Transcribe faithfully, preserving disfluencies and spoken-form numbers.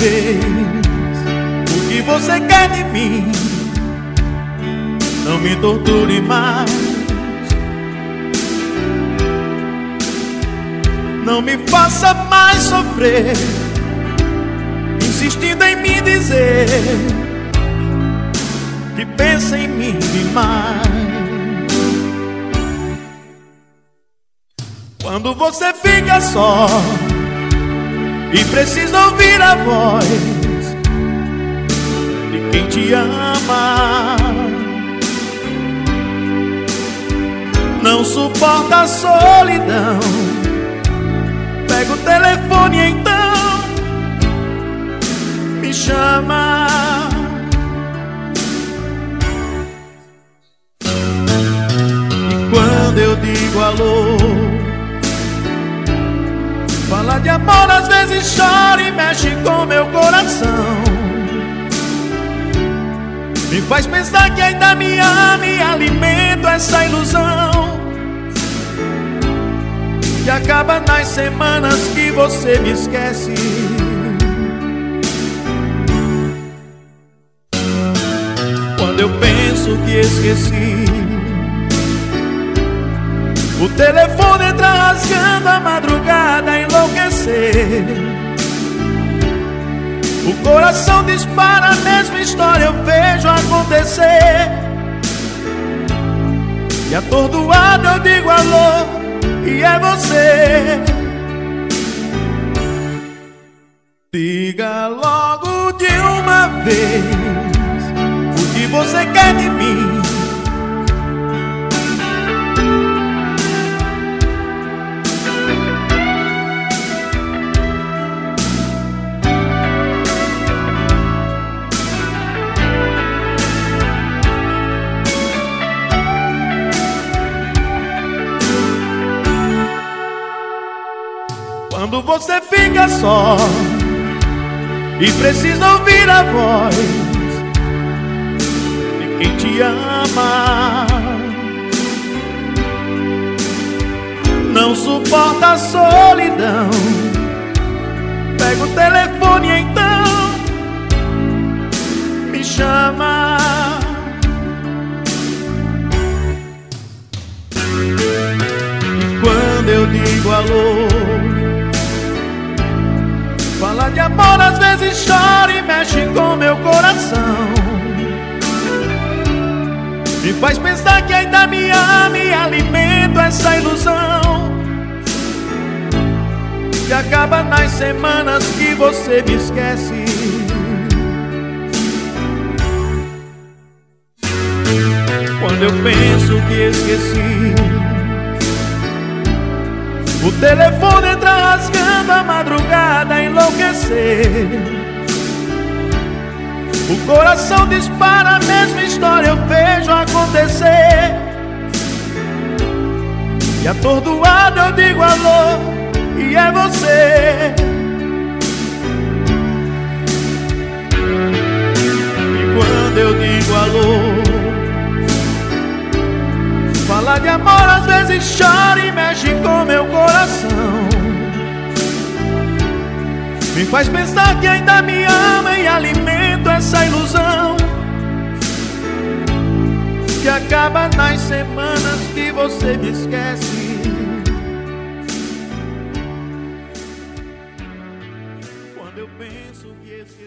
vez o que você quer de mim. Não me torture mais, não me faça mais sofrer, insistindo em me dizer que pensa em mim demais. Quando você fica só e precisa ouvir a voz de quem te ama, não suporta a solidão, pega o telefone e então me chama. E quando eu digo alô, fala de amor, às vezes chora e mexe com meu coração, me faz pensar que ainda me ama e alimento essa ilusão que acaba nas semanas que você me esquece. Quando eu penso que esqueci, o telefone entra rasgando a madrugada a enlouquecer. O coração dispara a mesma história, eu vejo acontecer. E atordoado eu digo alô, e é você. Diga logo de uma vez o que você quer de mim. Quando você fica só e precisa ouvir a voz de quem te ama, não suporta a solidão, pega o telefone e então me chama. E quando eu digo alô, fala de amor, às vezes chora e mexe com meu coração, me faz pensar que ainda me ama e alimento essa ilusão que acaba nas semanas que você me esquece. Quando eu penso que esqueci, o telefone entra rasgando a madrugada a enlouquecer. O coração dispara a mesma história, eu vejo acontecer. E atordoado eu digo alô, e é você. E quando eu digo alô, fala de amor, às vezes chora e mexe com meu coração, me faz pensar que ainda me ama e alimento essa ilusão que acaba nas semanas que você me esquece. Quando eu penso que esqueci.